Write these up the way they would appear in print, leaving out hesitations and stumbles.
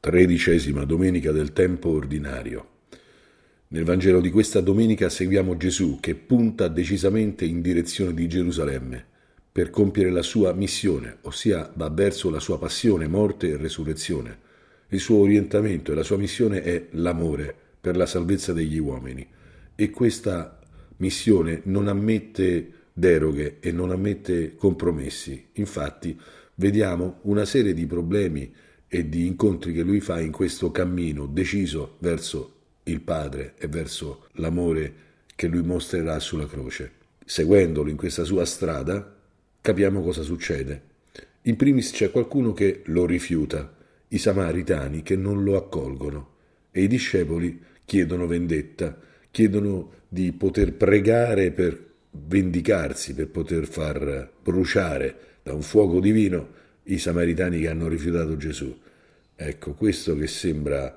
13ª domenica del tempo ordinario. Nel Vangelo di questa domenica seguiamo Gesù che punta decisamente in direzione di Gerusalemme per compiere la sua missione, ossia va verso la sua passione, morte e resurrezione. Il suo orientamento e la sua missione è l'amore per la salvezza degli uomini e questa missione non ammette deroghe e non ammette compromessi. Infatti vediamo una serie di problemi e di incontri che lui fa in questo cammino deciso verso il Padre e verso l'amore che lui mostrerà sulla croce. Seguendolo in questa sua strada capiamo cosa succede. In primis c'è qualcuno che lo rifiuta, i samaritani che non lo accolgono e i discepoli chiedono vendetta, chiedono di poter pregare per vendicarsi, per poter far bruciare da un fuoco divino i samaritani che hanno rifiutato Gesù. Ecco, questo che sembra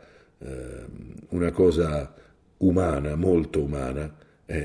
una cosa umana, molto umana,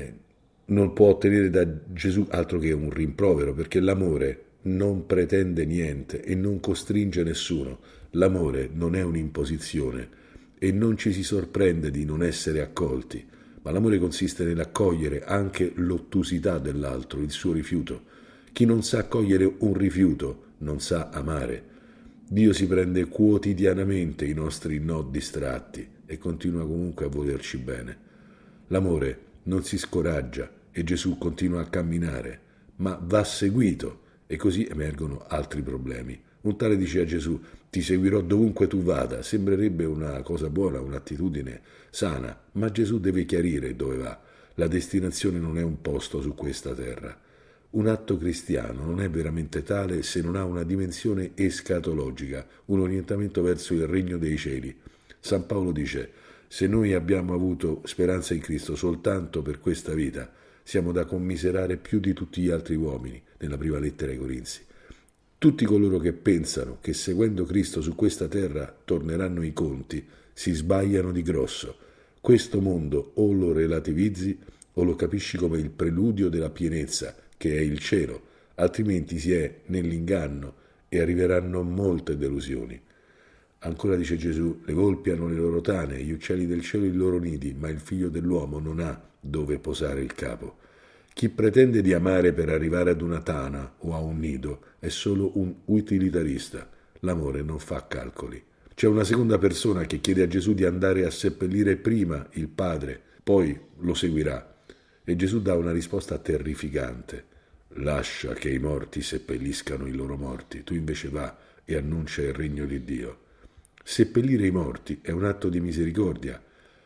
non può ottenere da Gesù altro che un rimprovero, perché l'amore non pretende niente e non costringe nessuno. L'amore non è un'imposizione e non ci si sorprende di non essere accolti, ma l'amore consiste nell'accogliere anche l'ottusità dell'altro, il suo rifiuto. Chi non sa accogliere un rifiuto non sa amare. Dio si prende quotidianamente i nostri no distratti e continua comunque a volerci bene. L'amore non si scoraggia e Gesù continua a camminare, ma va seguito e così emergono altri problemi. Un tale dice a Gesù: ti seguirò dovunque tu vada. Sembrerebbe una cosa buona, un'attitudine sana, ma Gesù deve chiarire dove va. La destinazione non è un posto su questa terra. Un atto cristiano non è veramente tale se non ha una dimensione escatologica, un orientamento verso il regno dei cieli. San Paolo dice: se noi abbiamo avuto speranza in Cristo soltanto per questa vita, siamo da commiserare più di tutti gli altri uomini, nella prima lettera ai Corinzi. Tutti coloro che pensano che seguendo Cristo su questa terra torneranno i conti, si sbagliano di grosso. Questo mondo o lo relativizzi o lo capisci come il preludio della pienezza, che è il cielo, altrimenti si è nell'inganno e arriveranno molte delusioni. Ancora dice Gesù: le volpi hanno le loro tane, gli uccelli del cielo i loro nidi, ma il figlio dell'uomo non ha dove posare il capo. Chi pretende di amare per arrivare ad una tana o a un nido è solo un utilitarista. L'amore non fa calcoli. C'è una seconda persona che chiede a Gesù di andare a seppellire prima il Padre, poi lo seguirà. E Gesù dà una risposta terrificante: lascia che i morti seppelliscano i loro morti, tu invece va e annuncia il regno di Dio. Seppellire i morti è un atto di misericordia,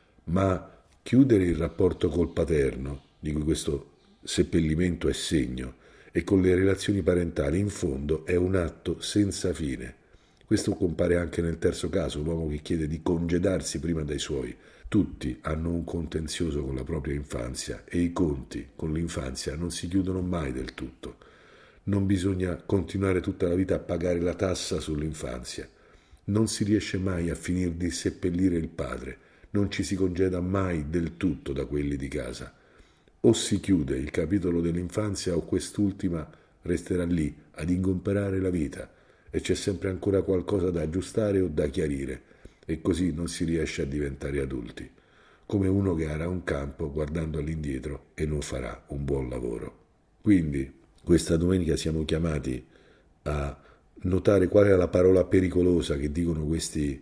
ma chiudere il rapporto col paterno, di cui questo seppellimento è segno, e con le relazioni parentali, in fondo è un atto senza fine. Questo compare anche nel terzo caso, l'uomo che chiede di congedarsi prima dai suoi. Tutti hanno un contenzioso con la propria infanzia e i conti con l'infanzia non si chiudono mai del tutto. Non bisogna continuare tutta la vita a pagare la tassa sull'infanzia. Non si riesce mai a finire di seppellire il padre, non ci si congeda mai del tutto da quelli di casa. O si chiude il capitolo dell'infanzia o quest'ultima resterà lì ad ingomperare la vita e c'è sempre ancora qualcosa da aggiustare o da chiarire e così non si riesce a diventare adulti, come uno che ara un campo guardando all'indietro e non farà un buon lavoro. Quindi questa domenica siamo chiamati a notare qual è la parola pericolosa che dicono questi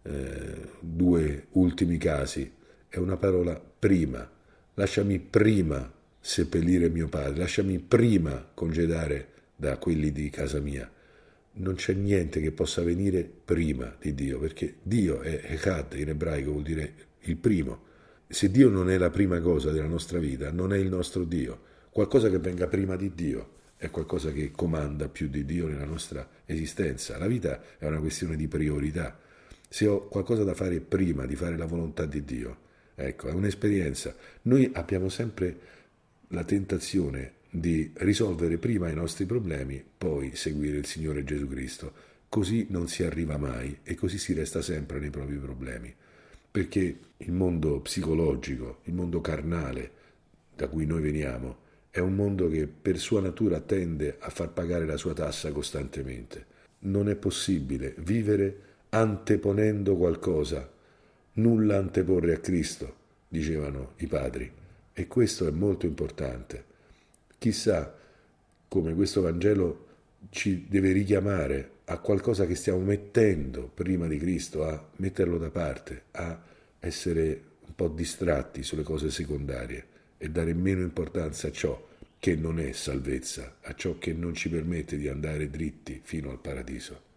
due ultimi casi. È una parola prima. Lasciami prima seppellire mio padre, lasciami prima congedare da quelli di casa mia. Non c'è niente che possa venire prima di Dio, perché Dio è Echad, in ebraico vuol dire il primo. Se Dio non è la prima cosa della nostra vita, non è il nostro Dio. Qualcosa che venga prima di Dio è qualcosa che comanda più di Dio nella nostra esistenza. La vita è una questione di priorità. Se ho qualcosa da fare prima di fare la volontà di Dio, ecco, è un'esperienza. Noi abbiamo sempre la tentazione di risolvere prima i nostri problemi, poi seguire il Signore Gesù Cristo. Così non si arriva mai e così si resta sempre nei propri problemi. Perché il mondo psicologico, il mondo carnale da cui noi veniamo, è un mondo che per sua natura tende a far pagare la sua tassa costantemente. Non è possibile vivere anteponendo qualcosa, nulla anteporre a Cristo, dicevano i padri, e questo è molto importante. Chissà come questo Vangelo ci deve richiamare a qualcosa che stiamo mettendo prima di Cristo, a metterlo da parte, a essere un po' distratti sulle cose secondarie e dare meno importanza a ciò che non è salvezza, a ciò che non ci permette di andare dritti fino al paradiso.